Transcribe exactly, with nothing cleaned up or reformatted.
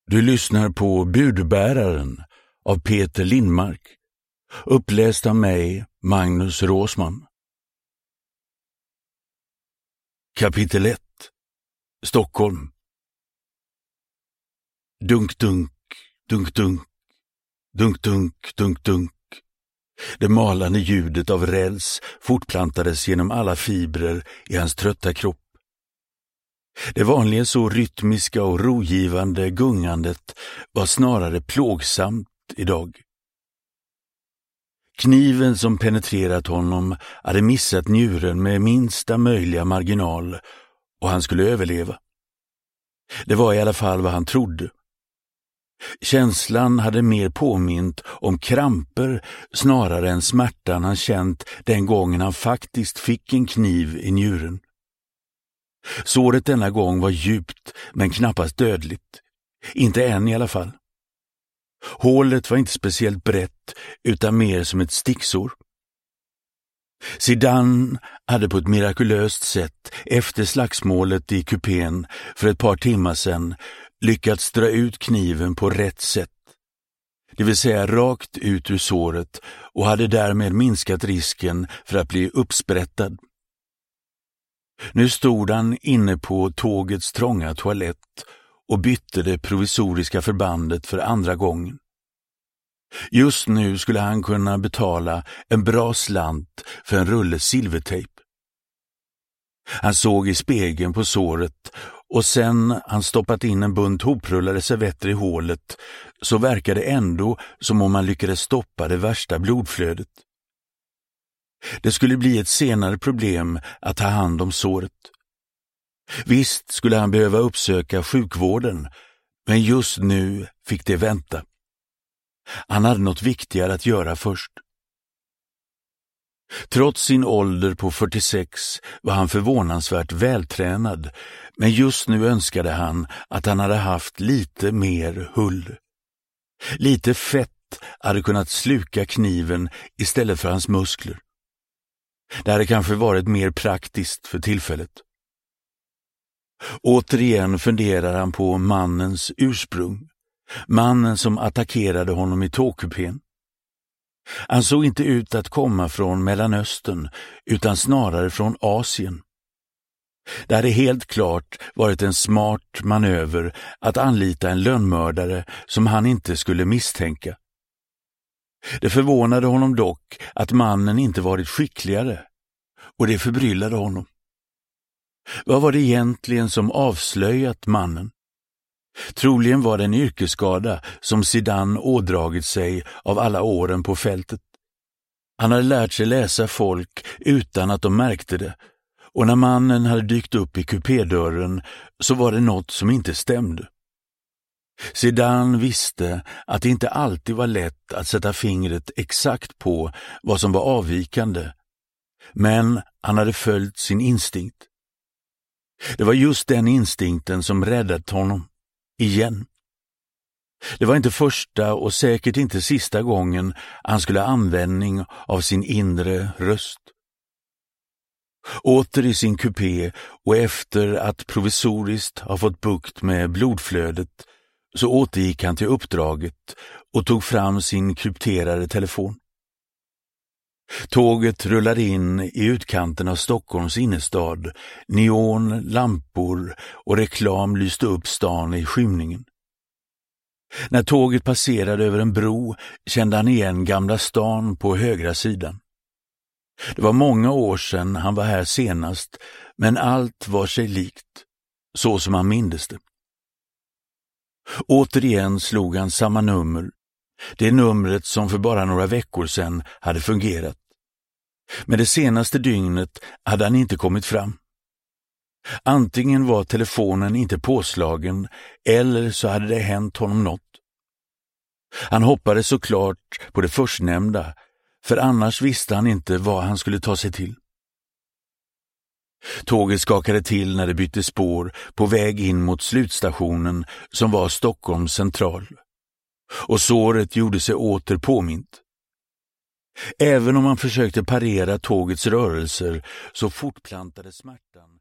Du lyssnar på Budbäraren av Peter Lindmark, uppläst av mig, Magnus Råsman. Kapitel ett. Stockholm. Dunk, dunk, dunk, dunk, dunk, dunk, dunk, dunk. Det malande ljudet av räls fortplantades genom alla fibrer i hans trötta kropp. Det vanligen så rytmiska och rogivande gungandet var snarare plågsamt idag. Kniven som penetrerat honom hade missat njuren med minsta möjliga marginal och han skulle överleva. Det var i alla fall vad han trodde. Känslan hade mer påmint om kramper snarare än smärtan han känt den gången han faktiskt fick en kniv i njuren. Såret denna gång var djupt men knappast dödligt. Inte än i alla fall. Hålet var inte speciellt brett utan mer som ett sticksår. Zidane hade på ett mirakulöst sätt efter slagsmålet i kupén för ett par timmar sedan lyckats dra ut kniven på rätt sätt. Det vill säga rakt ut ur såret och hade därmed minskat risken för att bli uppsprättad. Nu stod han inne på tågets trånga toalett och bytte det provisoriska förbandet för andra gången. Just nu skulle han kunna betala en bra slant för en rulle silvertejp. Han såg i spegeln på såret och sen han stoppat in en bunt hoprullade servetter i hålet så verkade det ändå som om man lyckades stoppa det värsta blodflödet. Det skulle bli ett senare problem att ta hand om såret. Visst skulle han behöva uppsöka sjukvården, men just nu fick det vänta. Han hade något viktigare att göra först. Trots sin ålder på fyrtiosex var han förvånansvärt vältränad, men just nu önskade han att han hade haft lite mer hull. Lite fett hade kunnat sluka kniven istället för hans muskler. Det hade kanske varit mer praktiskt för tillfället. Återigen funderar han på mannens ursprung. Mannen som attackerade honom i tågkupén. Han såg inte ut att komma från Mellanöstern utan snarare från Asien. Det hade helt klart varit en smart manöver att anlita en lönnmördare som han inte skulle misstänka. Det förvånade honom dock att mannen inte varit skickligare, och det förbryllade honom. Vad var det egentligen som avslöjat mannen? Troligen var det en yrkesskada som Zidane ådragit sig av alla åren på fältet. Han hade lärt sig läsa folk utan att de märkte det, och när mannen hade dykt upp i kupédörren så var det något som inte stämde. Zidane visste att det inte alltid var lätt att sätta fingret exakt på vad som var avvikande, men han hade följt sin instinkt. Det var just den instinkten som räddat honom, igen. Det var inte första och säkert inte sista gången han skulle ha användning av sin inre röst. Åter i sin kupé och efter att provisoriskt ha fått bukt med blodflödet så återgick han till uppdraget och tog fram sin krypterade telefon. Tåget rullade in i utkanten av Stockholms innerstad. Neon, lampor och reklam lyste upp stan i skymningen. När tåget passerade över en bro kände han igen Gamla stan på högra sidan. Det var många år sedan han var här senast, men allt var sig likt, så som han mindes det. Återigen slog han samma nummer, det numret som för bara några veckor sedan hade fungerat. Men det senaste dygnet hade han inte kommit fram. Antingen var telefonen inte påslagen eller så hade det hänt honom något. Han hoppades såklart på det förstnämnda, för annars visste han inte vad han skulle ta sig till. Tåget skakade till när det bytte spår på väg in mot slutstationen som var Stockholms central. Och såret gjorde sig åter påmint. Även om han försökte parera tågets rörelser så fortplantade smärtan